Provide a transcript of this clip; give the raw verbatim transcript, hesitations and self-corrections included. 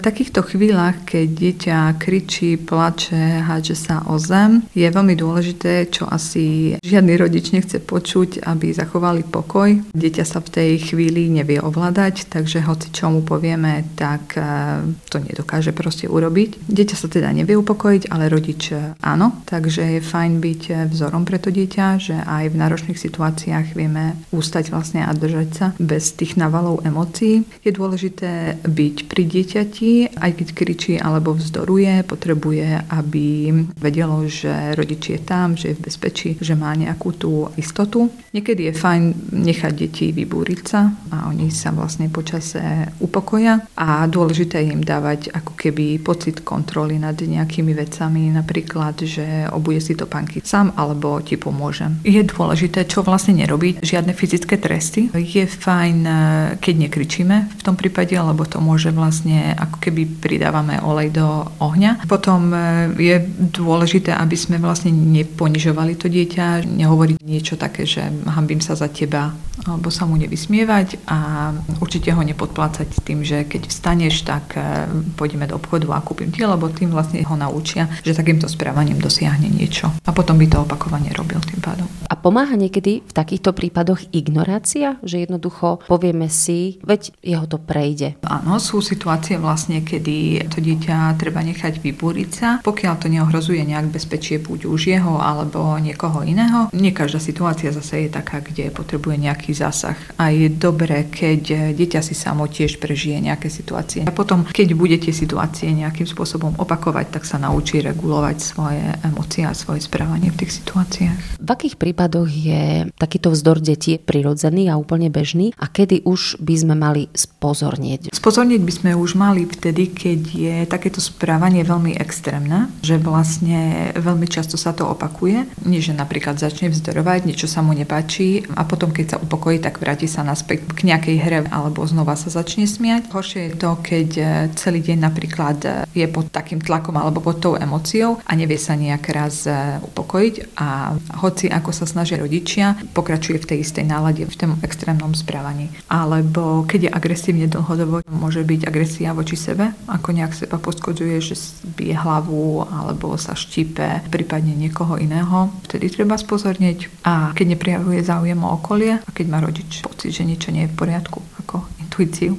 V takýchto chvíľach, keď dieťa kričí, plače, hádže sa o zem, je veľmi dôležité, čo asi žiadny rodič nechce počuť, aby zachovali pokoj. Dieťa sa v tej chvíli nevie ovládať, takže hoci čo mu povieme, tak to nedokáže proste urobiť. Dieťa sa teda nevie upokojiť, ale rodič áno, takže je fajn byť vzorom pre to dieťa, že aj v náročných situáciách vieme ústať vlastne a držať sa bez tých navalov emócií. Je dôležité byť pri dieťati, aj keď kričí alebo vzdoruje, potrebuje, aby vedelo, že rodič je tam, že je v bezpečí, že má nejakú tú istotu. Niekedy je fajn nechať deti vybúriť sa a oni sa vlastne počase upokoja a dôležité je im dávať ako keby pocit kontroly nad nejakými vecami, napríklad, že obuje si topánky sám alebo ti pomôžem. Je dôležité, čo vlastne nerobiť, žiadne fyzické tresty. Je fajn, keď nekričíme v tom prípade, lebo to môže vlastne ako keby pridávame olej do ohňa. Potom je dôležité, aby sme vlastne neponižovali to dieťa, nehovoriť niečo také, že hanbím sa za teba, alebo sa mu nevysmievať a určite ho nepodplácať tým, že keď vstaneš, tak pôjdeme do obchodu a kúpim ti, lebo tým vlastne ho naučia, že takýmto správaním dosiahne niečo. A potom by to opakovane robil tým pádom. A pomáha niekedy v takýchto prípadoch ignorácia, že jednoducho povieme si, veď jeho to prejde. Áno, sú situácie vlastne, kedy to dieťa treba nechať vybúriť sa, pokiaľ to neohrozuje nejak bezpečie buď už jeho alebo niekoho iného. Nie každá situácia zase je taká, kde potrebuje nejaký zásah. A je dobré, keď dieťa si samo tiež prežije nejaké situácie. A potom, keď bude tie situácie nejakým spôsobom opakovať, tak sa naučí regulovať svoje emócie a svoje správanie v tých situáciách. V akých prípadoch je takýto vzdor detí prirodzený a úplne bežný a kedy už by sme mali spozornieť? Spozornieť by sme už mali vtedy, keď je takéto správanie veľmi extrémne, že vlastne veľmi často sa to opakuje. Nie, že napríklad začne vzdorovať, niečo sa mu nepáči a potom, keď sa upokojí, tak vráti sa naspäť k nejakej hre alebo znova sa začne smiať. Horšie je to, keď celý deň napríklad je pod takým tlakom alebo pod tou emóciou a nevie sa nejak raz upokojiť a hoci ako sa snažia rodičia, pokračuje v tej istej nálade, v tom extrémnom správaní. Alebo keď je agresívne dlhodobo, môže byť agresia voči sebe, ako nejak seba poškodzuje, že bije hlavu alebo sa štípe, prípadne niekoho iného. Vtedy treba spozornieť a keď neprejavuje záujem o okolie a keď má rodič pocit, že niečo nie je v poriadku, ako intuíciu.